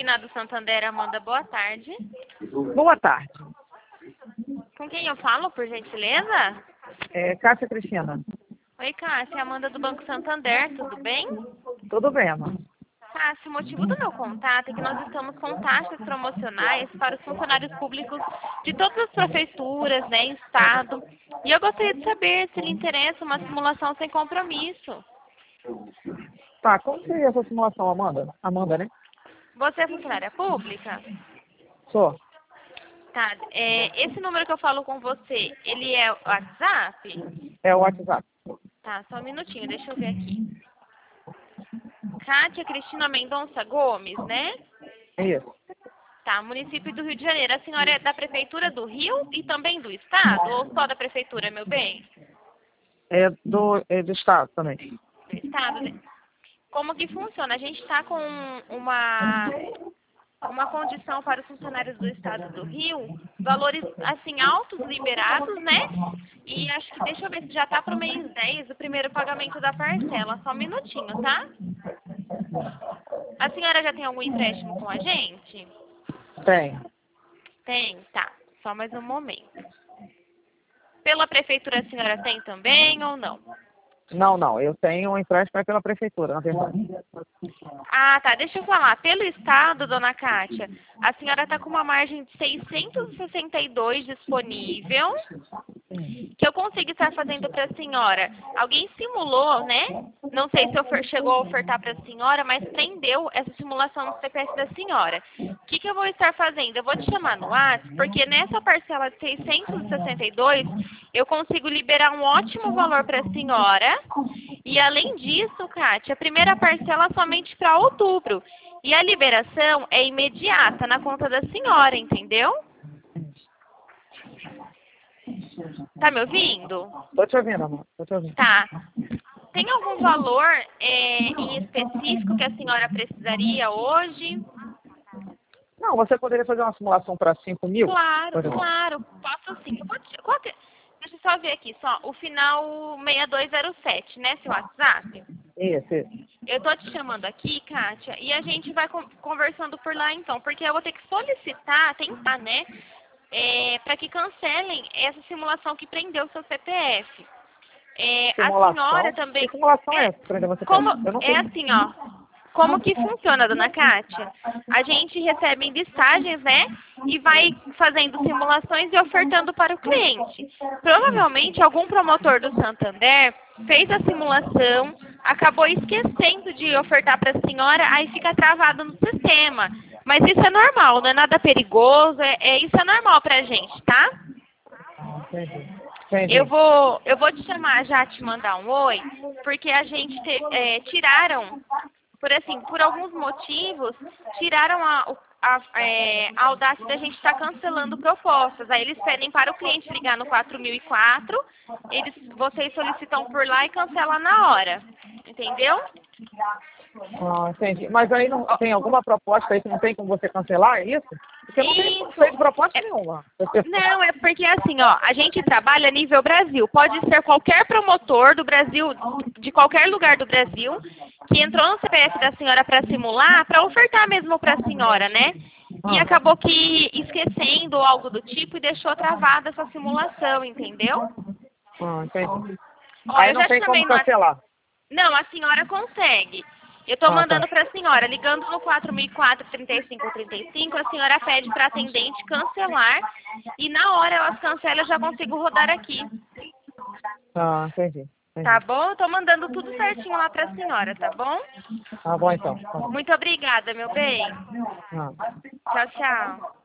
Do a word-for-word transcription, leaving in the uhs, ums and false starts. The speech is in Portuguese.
Finado Santander, Amanda, boa tarde. Boa tarde. Com quem eu falo, por gentileza? É, Cássia Cristina. Oi, Cássia, Amanda do Banco Santander, tudo bem? Tudo bem, amor? Cássia, o motivo do meu contato é que nós estamos com taxas promocionais para os funcionários públicos de todas as prefeituras, né, estado. E eu gostaria de saber se lhe interessa uma simulação sem compromisso. Tá, como seria essa simulação, Amanda? Amanda, né? Você é funcionária pública? Sou. Tá, é, esse número que eu falo com você, ele é o WhatsApp? É o WhatsApp. Tá, só um minutinho, deixa eu ver aqui. Kátia Cristina Mendonça Gomes, né? Isso. Tá, município do Rio de Janeiro. A senhora é da Prefeitura do Rio e também do Estado? Ou só da Prefeitura, meu bem? É do, é do Estado também. Do Estado, né? Como que funciona? A gente está com uma, uma condição para os funcionários do Estado do Rio, valores, assim, altos liberados, né? E acho que, deixa eu ver se já está para o mês dez, o primeiro pagamento da parcela. Só um minutinho, tá? A senhora já tem algum empréstimo com a gente? Tem. Tem? Tá. Só mais um momento. Pela prefeitura a senhora tem também ou não? Não, não. Eu tenho um empréstimo pela prefeitura, na verdade. Ah, tá. Deixa eu falar. Pelo Estado, dona Kátia, a senhora está com uma margem de seiscentos e sessenta e dois disponível, que eu consigo estar fazendo para a senhora. Alguém simulou, né? Não sei se ofer- chegou a ofertar para a senhora, mas prendeu essa simulação no C P F da senhora. O que, que eu vou estar fazendo? Eu vou te chamar no WhatsApp, porque nessa parcela de seiscentos e sessenta e dois, eu consigo liberar um ótimo valor para a senhora. E além disso, Kátia, a primeira parcela é somente para outubro. E a liberação é imediata na conta da senhora, entendeu? Tá me ouvindo? Tô te ouvindo, amor. Tô te ouvindo. Tá. Tem algum valor é, em específico que a senhora precisaria hoje? Não, você poderia fazer uma simulação para cinco mil? Claro, Por exemplo. claro. Posso sim. Eu vou te- qual que- Deixa eu só ver aqui, só. O final seis dois zero sete, né, seu WhatsApp? Isso, isso. Eu tô te chamando aqui, Kátia, e a gente vai con- conversando por lá então, porque eu vou ter que solicitar, tentar, né, é, para que cancelem essa simulação que prendeu o seu C P F. É, a Simulação? senhora também... Que simulação é É, essa? Pra você como, Eu não é sei. assim, ó. Como que funciona, dona Kátia? A gente recebe listagens, né? E vai fazendo simulações e ofertando para o cliente. Provavelmente, algum promotor do Santander fez a simulação, acabou esquecendo de ofertar para a senhora, aí fica travado no sistema. Mas isso é normal, não é nada perigoso, é, é isso é normal para a gente, tá? Entendi. Entendi. Eu vou, eu vou te chamar já, te mandar um oi, porque a gente te- é, tiraram, por assim, por alguns motivos, tiraram a, o- a, é, a audácia da gente estar cancelando propostas. Aí eles pedem para o cliente ligar no quatro mil e quatro, eles, vocês solicitam por lá e cancelam na hora. Entendeu? Ah, entendi. Mas aí não tem alguma proposta aí que não tem como você cancelar, é isso? Porque não tem, não Isso. tem proposta É- nenhuma. Não, é porque assim, ó, a gente trabalha a nível Brasil. Pode ser qualquer promotor do Brasil, de qualquer lugar do Brasil, que entrou no C P F da senhora para simular, para ofertar mesmo para a senhora, né? E Ah. acabou que esquecendo ou algo do tipo e deixou travada essa simulação, entendeu? Ah, entendi. Ó, Aí eu não já tem chamei como no WhatsApp. cancelar. Não, a senhora consegue. Eu estou Ah, tá. mandando para a senhora, ligando no quatro mil e quatro, trinta e cinco trinta e cinco, a senhora pede para a atendente cancelar e na hora elas cancelam eu já consigo rodar aqui. Ah, entendi. entendi. Tá bom? Eu tô mandando tudo certinho lá para a senhora, tá bom? Tá bom então. Tá bom. Muito obrigada, meu bem. Ah. Tchau, tchau.